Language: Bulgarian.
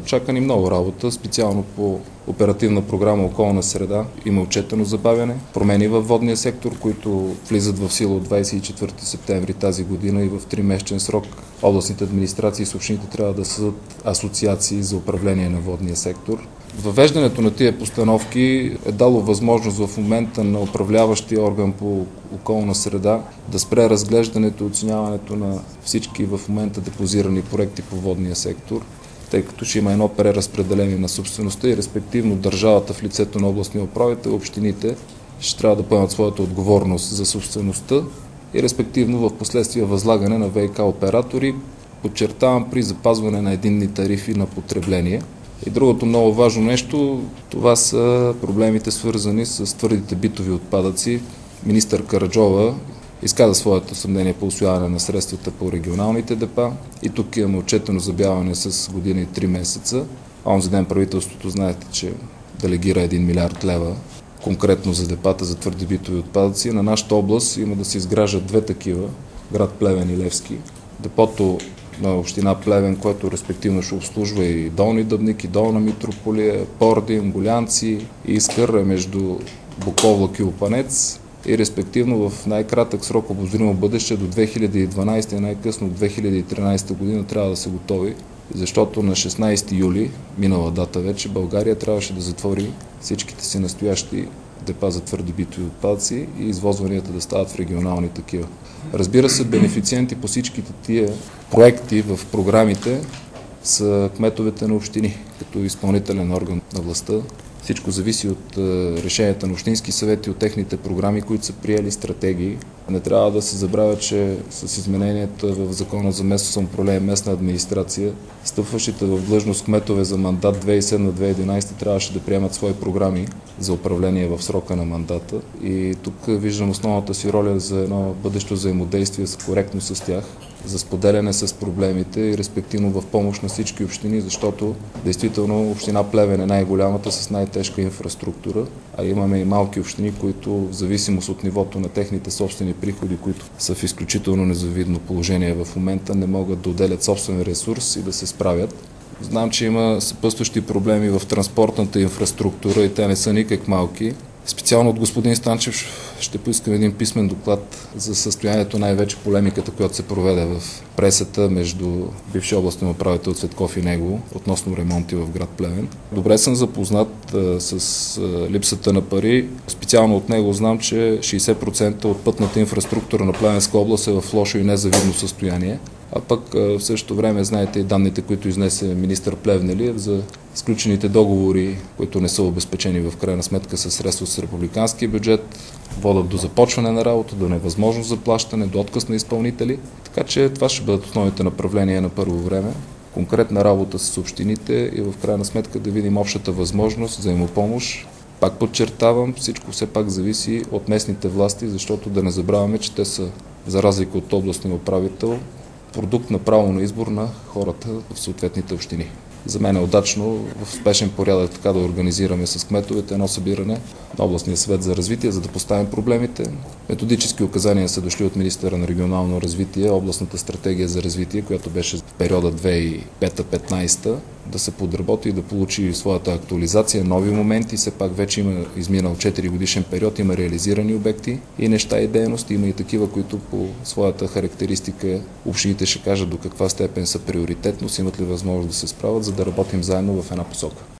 Чака ни много работа, специално по оперативна програма "Околна среда". Има отчетено забавяне, промени във водния сектор, които влизат в сила от 24 септември тази година и в 3-месечен срок областните администрации с общините трябва да създадат асоциации за управление на водния сектор. Въвеждането на тия постановки е дало възможност в момента на управляващия орган по околна среда да спре разглеждането и оценяването на всички в момента депозирани проекти по водния сектор, тъй като ще има едно преразпределение на собствеността и респективно държавата в лицето на областния управител, общините ще трябва да поемат своята отговорност за собствеността и респективно в последствие възлагане на ВиК оператори, подчертавам, при запазване на единни тарифи на потребление. И другото много важно нещо, това са проблемите, свързани с твърдите битови отпадъци. Министър Караджова изказа своето съмнение по усвояване на средствата по регионалните депа и тук имаме отчетено забавяне с година и 3 месеца. Онзи ден правителството, знаете, че делегира 1 милиард лева конкретно за депата за твърди битови отпадъци. На нашата област има да се изграждат 2 такива, град Плевен и Левски. Депото на община Плевен, което респективно ще обслужва и Долни Дъбник, и Долна Митрополия, Пордим, Голянци и Искър между Буковлък и Опанец и респективно в най-кратък срок обозримо бъдеще до 2012 и най-късно 2013 година трябва да са готови, защото на 16 юли, минала дата вече, България трябваше да затвори всичките си настоящи депа за твърди битови отпадъци и извозванията да стават в регионални такива. Разбира се, бенефициенти по всичките тия проекти в програмите са кметовете на общини, като изпълнителен орган на властта. Всичко зависи от решенията на общински съвети, от техните програми, които са приели стратегии. Не трябва да се забравя, че с измененията в Закона за местно самоуправление и местна администрация, стъпващите в длъжност кметове за мандат 2007-2011 трябваше да приемат свои програми за управление в срока на мандата. И тук виждам основната си роля за едно бъдещо взаимодействие коректно с тях, за споделяне с проблемите и респективно в помощ на всички общини, защото действително община Плевен е най-голямата с най-тежка инфраструктура, а имаме и малки общини, които в зависимост от нивото на техните собствени приходи, които са в изключително незавидно положение в момента, не могат да отделят собствен ресурс и да се справят. Знам, че има съпътстващи проблеми в транспортната инфраструктура и те не са никак малки. Специално от господин Станчев ще поискам един писмен доклад за състоянието, най-вече полемиката, която се проведе в пресата между бившия областен управител Цветков и него относно ремонти в град Плевен. Добре съм запознат с липсата на пари. Специално от него знам, че 60% от пътната инфраструктура на Плевенска област е в лошо и незавидно състояние. А пък в същото време знаете и данните, които изнесе министър Плевнелиев за сключените договори, които не са обезпечени в крайна сметка със средства с републиканския бюджет, водят до започване на работа, до невъзможност за плащане, до отказ на изпълнители. Така че това ще бъдат основните направления на първо време. Конкретна работа с общините и в крайна сметка да видим общата възможност, взаимопомощ. Пак подчертавам, всичко все пак зависи от местните власти, защото да не забравяме, че те са, за разлика от областния управител, продукт на право на избор на хората в съответните общини. За мен е удачно в спешен порядък така да организираме с кметовете едно събиране на областния съвет за развитие, за да поставим проблемите. Методически указания са дошли от министъра на регионално развитие, областната стратегия за развитие, която беше в периода 2005-2015, да се подработи и да получи своята актуализация, нови моменти. Все пак вече има изминал 4 годишен период, има реализирани обекти и неща и дейности, има и такива, които по своята характеристика общините ще кажат до каква степен са приоритетност, имат ли възможност да се справят, за да работим заедно в една посока.